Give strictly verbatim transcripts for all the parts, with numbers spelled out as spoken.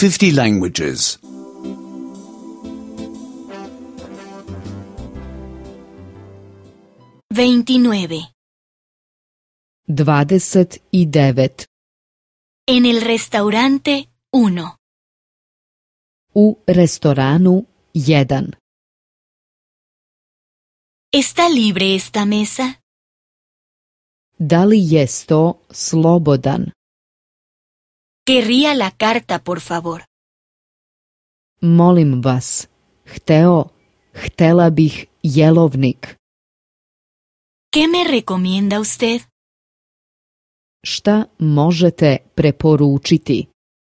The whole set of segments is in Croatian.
fifty languages. veintinueve. Dvadeset i devet. En el restaurante uno. U restoranu jedan. ¿Está libre esta mesa? Da li je sto slobodan? Querría la carta, por favor. Molim vas, hteo, htela bih jelovnik. ¿Qué me recomienda usted? Šta možete preporučiti?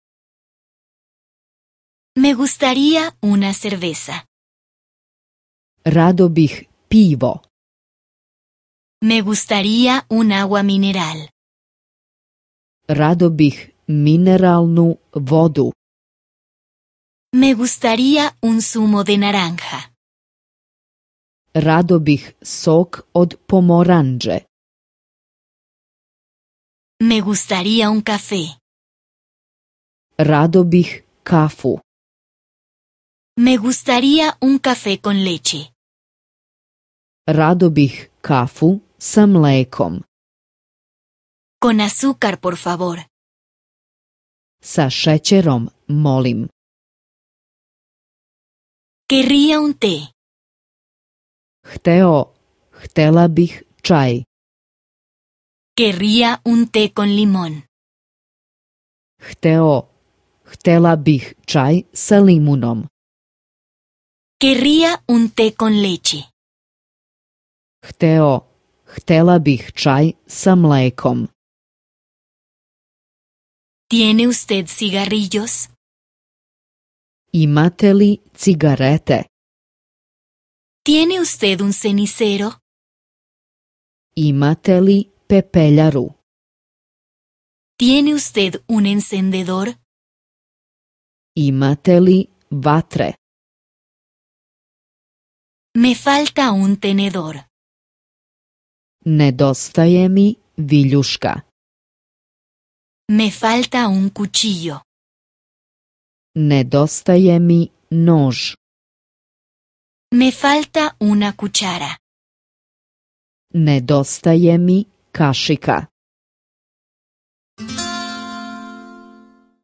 Me gustaría una cerveza. Rado bih pivo. Me gustaría un agua mineral. Rado bih mineralnu vodu. Me gustaría un zumo de naranja. Rado bih sok od pomoranđe. Me gustaría un café. Rado bih kafu. Me gustaría un café con leche. Rado bih kafu sa mlekom. Con azúcar, por favor. Sa šećerom, molim. Querría un té. Hteo, htela bih čaj. Querría un té con limón. Hteo, htela bih čaj sa limunom. Querría un té con leche. Hteo, htela bih čaj sa mlekom. ¿Tiene usted cigarrillos? Imate li cigarete? ¿Tiene usted un cenicero? Imate li pepeljaru? ¿Tiene usted un encendedor? Imate li vatre? Me falta un tenedor. Nedostaje mi viljuška. Me falta un cuchillo. Nedostaje mi nož. Me falta una cuchara. Nedostaje mi kašika.